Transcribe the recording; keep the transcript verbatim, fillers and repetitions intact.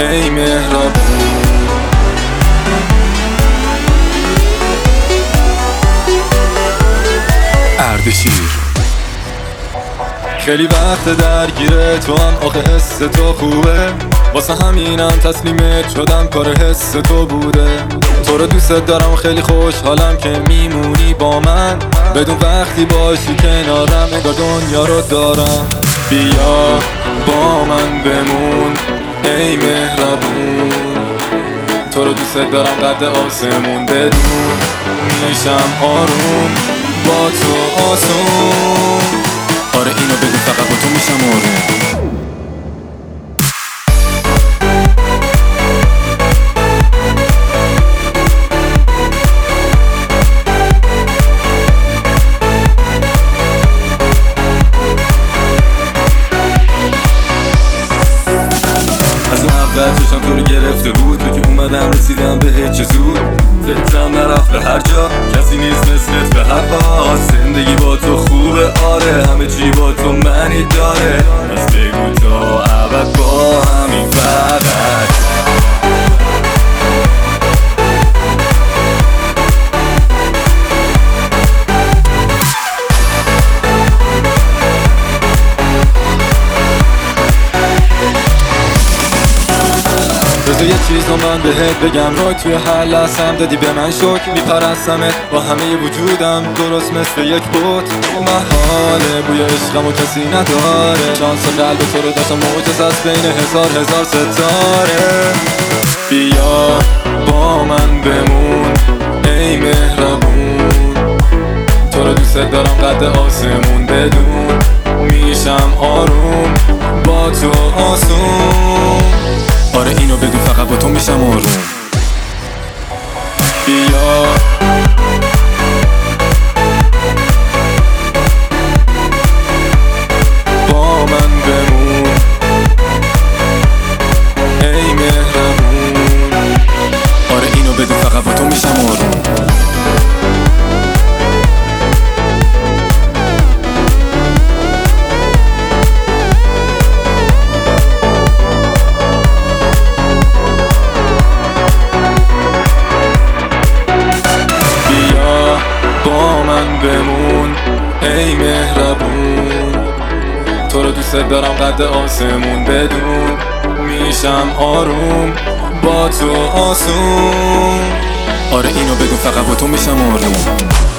ای مهربون. اردشیر. خیلی وقت درگیره تو هم آخه حس تو خوبه، واسه همینم تسلیمت شدم کار حس تو بوده. تو رو دوست دارم خیلی خوشحالم که میمونی با من، بدون وقتی باشی کنارم انگار دنیا رو دارم. بیا با من بمون ای مهربون، تو رو دوست دارم قد آسمون، بدون میشم آروم با تو آسون. آره اینو بگو فقط با تو میشم آروم. اول چشم تو رو گرفته بود، تو که اومدم رسیدم به هیچ زود. فکرم نرفت به هر جا، کسی نیست مثلت به هوا. زندگی با تو خوبه آره، همه چی با تو معنی داره. پس بگو تا ابد با همین فقط. بذار یه چیز رو من بهت بگم، رای توی هر لحظم دادی به من شک. میپرستمت با همه وجودم درست مثل یک بوت. محاله بوی عشقم و کسی نداره، شانس قلب تو رو داشتم معجز از بین هزار هزار ستاره. بیا با من بمون ای مهربون، تو رو دوست دارم قد آسمون، بدون میشم آروم با تو آسون. آره اینو بگو فقط با تو میشم آروم. بیا با من بمون ای مهربون. آره اینو بگو فقط با تو میشم آروم. بمون ای مهربون، تو رو دوست دارم قد آسمون، بدون میشم آروم با تو آسون. آره اینو بگو فقط با تو میشم آروم.